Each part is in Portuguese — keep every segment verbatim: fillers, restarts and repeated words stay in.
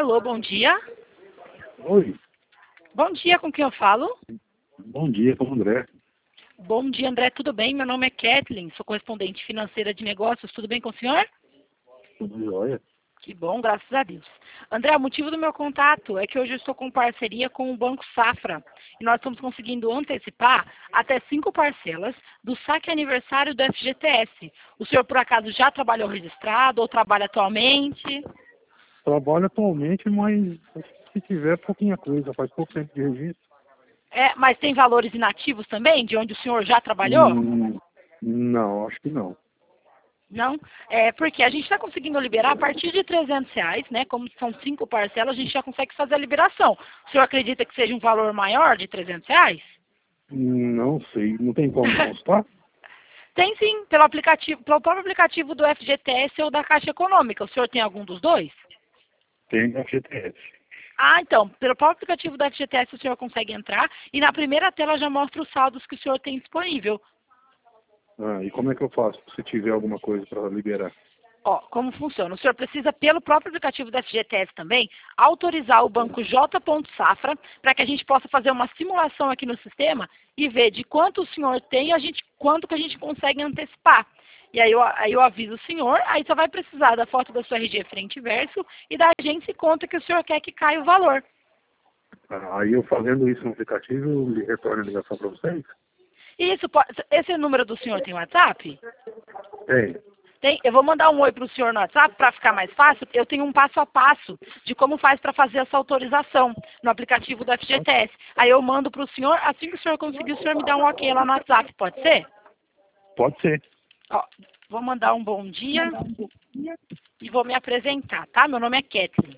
Alô, bom dia. Oi, Bom dia, com quem eu falo? bom dia, com o André. Bom dia, André, tudo bem? Meu nome é Kathleen, sou correspondente financeira de negócios, tudo bem com o senhor? Tudo jóia? Que bom, graças a Deus. André, o motivo do meu contato é que hoje eu estou com parceria com o Banco Safra e nós estamos conseguindo antecipar até cinco parcelas do saque aniversário do F G T S. O senhor, por acaso, já trabalhou registrado ou trabalha atualmente? Trabalho atualmente, mas se tiver pouquinha coisa, faz pouco tempo de registro. É, mas tem valores inativos também, de onde o senhor já trabalhou? Hum, não, acho que não. Não, é porque a gente está conseguindo liberar a partir de trezentos reais, né? Como são cinco parcelas, a gente já consegue fazer a liberação. O senhor acredita que seja um valor maior de trezentos reais? Não sei, não tem como consultar? Tem sim, pelo aplicativo, pelo próprio aplicativo do F G T S ou da Caixa Econômica. O senhor tem algum dos dois? Tem F G T S. Ah, então, pelo próprio aplicativo do F G T S o senhor consegue entrar e na primeira tela já mostra os saldos que o senhor tem disponível. Ah, e como é que eu faço se tiver alguma coisa para liberar? Ó, como funciona? O senhor precisa, pelo próprio aplicativo da F G T S também, autorizar o banco J. Safra para que a gente possa fazer uma simulação aqui no sistema e ver de quanto o senhor tem e a gente, quanto que a gente consegue antecipar. E aí eu, aí eu aviso o senhor, aí só vai precisar da foto da sua R G frente e verso e da agência e conta que o senhor quer que caia o valor. Ah, aí eu fazendo isso no aplicativo, eu lhe retorno a ligação para vocês? Isso, po- esse número do senhor tem WhatsApp? Tem. Tem, eu vou mandar um oi para o senhor no WhatsApp para ficar mais fácil. Eu tenho um passo a passo de como faz para fazer essa autorização no aplicativo do F G T S. Aí eu mando para o senhor, assim que o senhor conseguir, o senhor me dá um ok lá no WhatsApp, pode ser? Pode ser. Ó, vou mandar um bom dia e vou me apresentar, tá? Meu nome é Kathleen.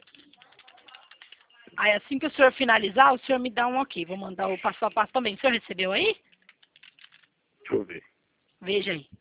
Aí assim que o senhor finalizar, o senhor me dá um ok. Vou mandar o passo a passo também. O senhor recebeu aí? Deixa eu ver. Veja aí.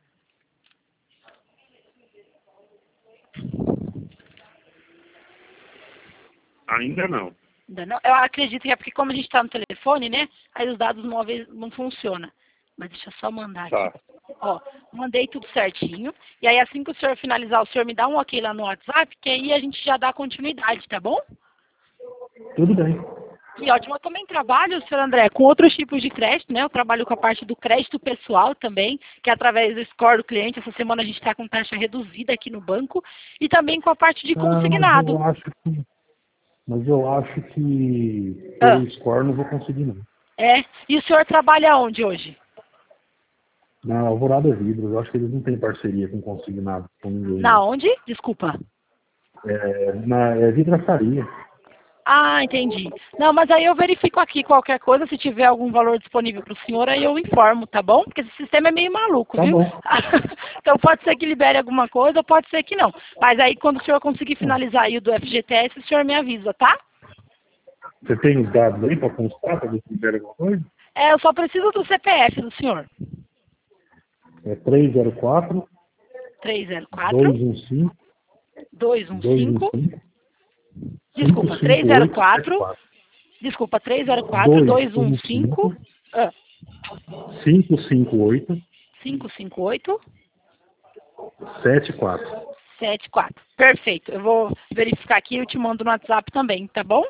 Ainda não. Ainda não? Eu acredito que é porque como a gente está no telefone, né? Aí os dados móveis não funcionam. Mas deixa eu só mandar aqui. Tá. Ó, mandei tudo certinho. E aí assim que o senhor finalizar, o senhor me dá um ok lá no WhatsApp, que aí a gente já dá continuidade, tá bom? Tudo bem. E ótimo, eu também trabalho, senhor André, com outros tipos de crédito, né? Eu trabalho com a parte do crédito pessoal também, que é através do score do cliente. Essa semana a gente está com taxa reduzida aqui no banco. E também com a parte de Ah, mas consignado. eu acho que Mas eu acho que Ah, pelo score não vou conseguir não. é. E o senhor trabalha onde hoje? Na Alvorada Vidros, eu acho que eles não têm parceria com consignado, com ninguém. Na Não. onde? Desculpa. É, na é vidraçaria. Ah, entendi. Não, mas aí eu verifico aqui qualquer coisa, se tiver algum valor disponível para o senhor, aí eu informo, tá bom? Porque esse sistema é meio maluco, Tá viu? bom. Então pode ser que libere alguma coisa, ou pode ser que não. Mas aí quando o senhor conseguir finalizar aí o do F G T S, o senhor me avisa, tá? Você tem os dados aí para constar, para ver se libera alguma coisa? É, eu só preciso do C P F do senhor. É três zero quatro, três zero quatro, dois um cinco, dois um dois um cinco, cinco, desculpa, três zero quatro, desculpa, três zero quatro, dois um cinco, ah, cinco cinco oito, cinco cinco oito, sete quatro. sete quatro. Perfeito. Eu vou verificar aqui e eu te mando no WhatsApp também, tá bom?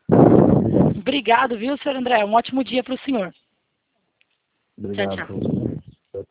Obrigado, viu, senhor André? Um ótimo dia para o senhor. Obrigado. Tchau, tchau.